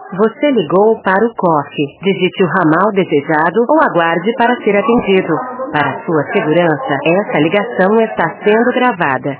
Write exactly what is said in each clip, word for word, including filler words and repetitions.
Você ligou para o C O F. Digite o ramal desejado ou aguarde para ser atendido. Para sua segurança, essa ligação está sendo gravada.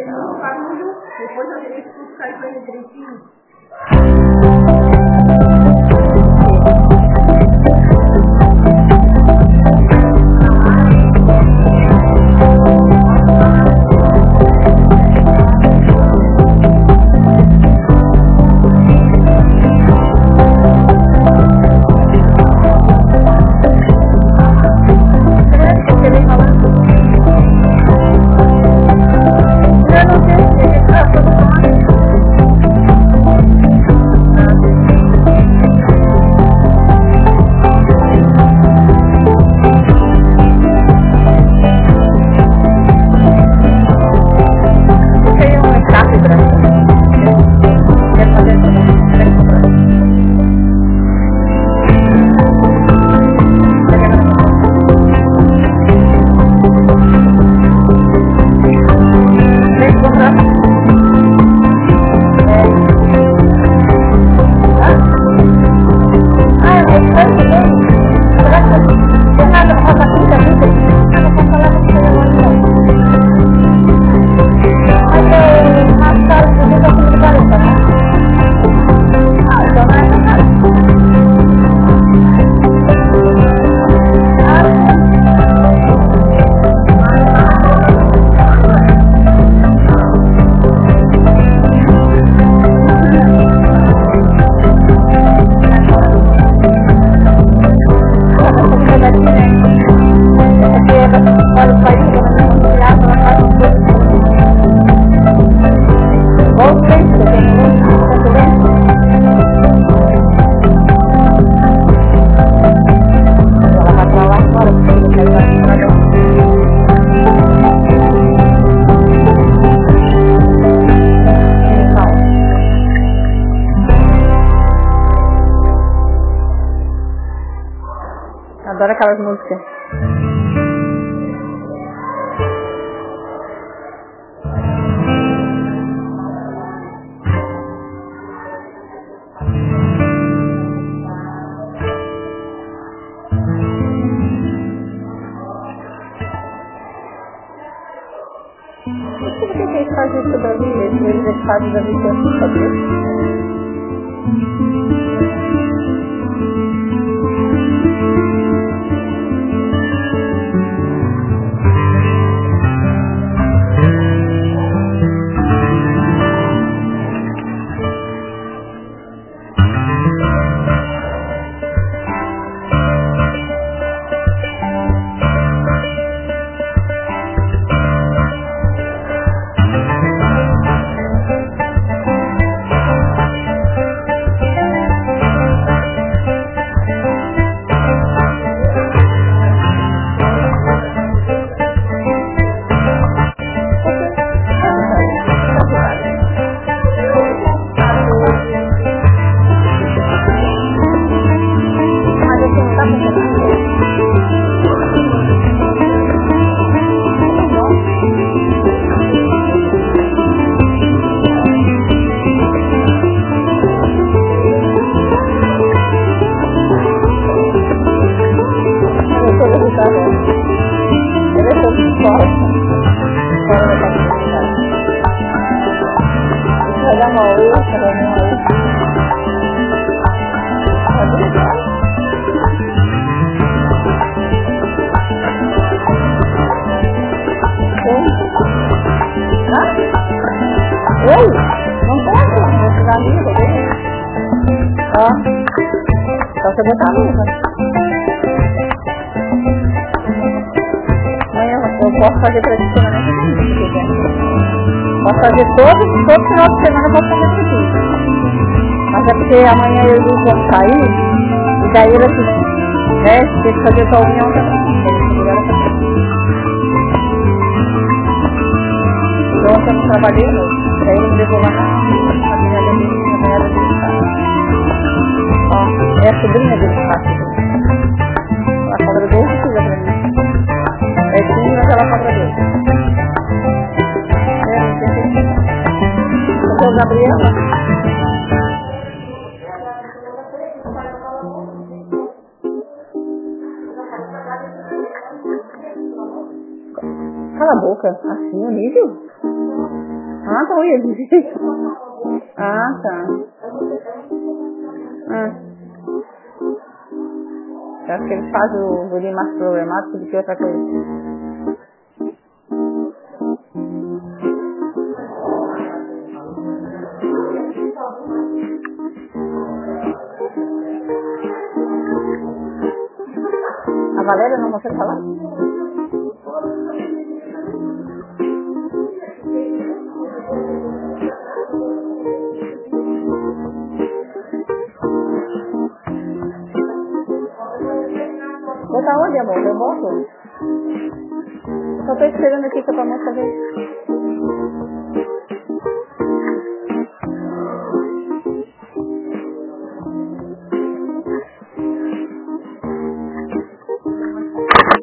Adoro aquelas músicas. Por que eles fazem isso da vida? Eles fazem da vida assim, sabe? Você botar a luva. Amanhã eu posso fazer para ti semana que vem, se quiser. Posso fazer todo, todo final de semana eu posso fazer para ti. Mas é porque amanhã eu e o Lu vamos sair, e daí ele assim, né, tem que fazer tua união também. Então ontem eu não trabalhei hoje. Daí ele me levou lá na família dele, na mulher dele. Ó, é a sobrinha dele que faz. Ela cobra doze quilos pra mim. É sim, mas ela cobra doze. É, não sei se é. Então, Gabriela. Cala a boca. Assim, o nível? Ah, tá, eu ia dizer. Ah, tá. Ah. Eu acho que eles fazem o bullying mais problemático do que outra coisa. A Valéria não consegue falar? Botar onde, amor? Eu boto? Só tô esperando aqui que eu tô fazer.